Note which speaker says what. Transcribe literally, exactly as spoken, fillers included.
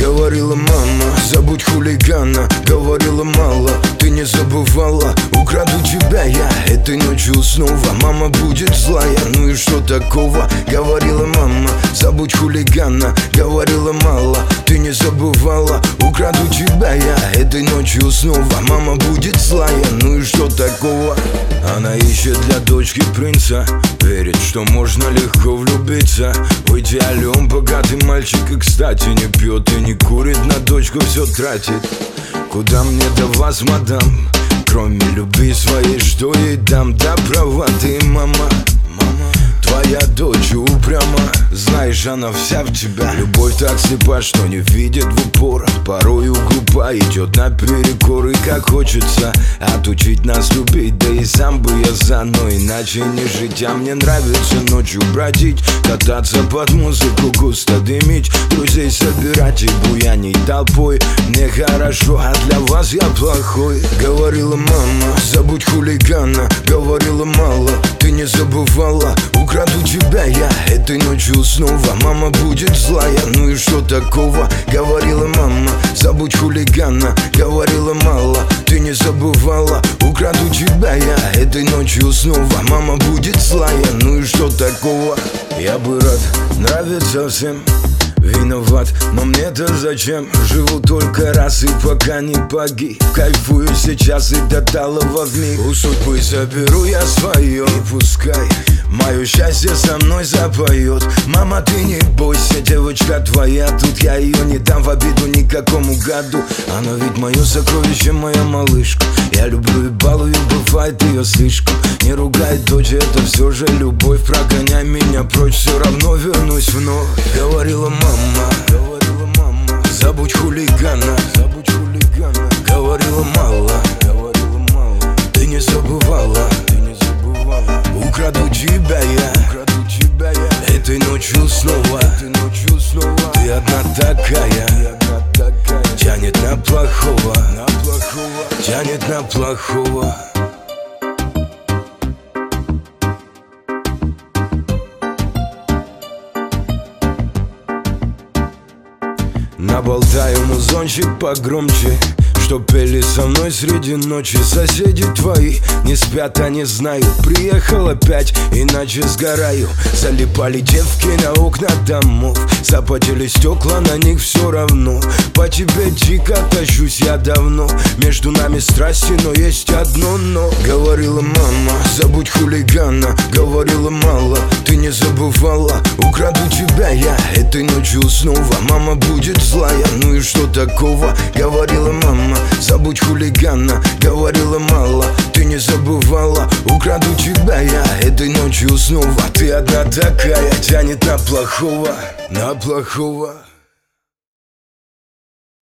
Speaker 1: Говорила мама, забудь хулигана. Говорила мало, ты не забывала. Украду тебя я этой ночью снова. Мама будет злая, ну и что такого? Говорила мама, забудь хулигана. Говорила мало, ты не забывала. Украду тебя я этой ночью снова. Мама будет злая, ну и что такого? Она ищет для дочки принца, верит, что можно легко влюбиться. В идеале он богатый мальчик и, кстати, не пьет и не курит, на дочку все тратит. Куда мне до вас, мадам, кроме любви своей, что ей дам? Да права ты, мама. Твоя дочь упряма, знаешь, она вся в тебя. Любовь так слепа, что не видит в упор. Порою глупа, идет наперекор. И как хочется отучить нас любить, да и сам бы я за, но иначе не жить. А мне нравится ночью бродить, кататься под музыку, густо дымить, друзей собирать и буянить толпой. Мне хорошо, а для вас я плохой. Говорила мама, забудь хулигана. Говорила мало, ты не забывала. Украду тебя я этой ночью снова. Мама будет злая, ну и что такого? Говорила мама, забудь хулигана. Говорила мало, ты не забывала. Украду тебя я этой ночью снова. Мама будет злая, ну и что такого? Я бы рад нравиться всем, виноват, но мне-то зачем? Живу только раз и пока не погиб. Кайфую сейчас и до талого вмиг. У судьбы заберу я свое, и пускай мое счастье со мной запоет. Мама, ты не бойся, девочка твоя. Тут я ее не дам в обиду никакому гаду. Она ведь мое сокровище, моя малышка. Я люблю и балую, бывает ее слишком. Не ругай, дочь, это все же любовь. Прогоняй меня прочь, все равно вернусь вновь. Говорила мама, говорила мама, забудь хулигана, забудь хулигана. Говорила мало, говорила мало, ты не забывала, ты не забывала. Украду тебя я, украду тебя я этой ночью снова, этой ночью снова. Ты одна такая, ты одна такая. Тянет на плохого, на плохого, тянет на плохого. Наболтаю музончик погромче, чтоб пели со мной среди ночи. Соседи твои не спят, они знают. Приехал опять, иначе сгораю. Залипали девки на окна домов, запотели стекла, на них все равно. По тебе дико тащусь я давно. Между нами страсти, но есть одно но. Говорила мама, забудь хулигана. Говорила мало, ты не забывала. Украду тебя я этой ночью снова. Мама будет злая, ну и что такого? Говорила мама, забудь хулигана. Говорила мало, ты не забывала. Украду тебя я этой ночью снова. Ты одна такая, тянет на плохого, на плохого.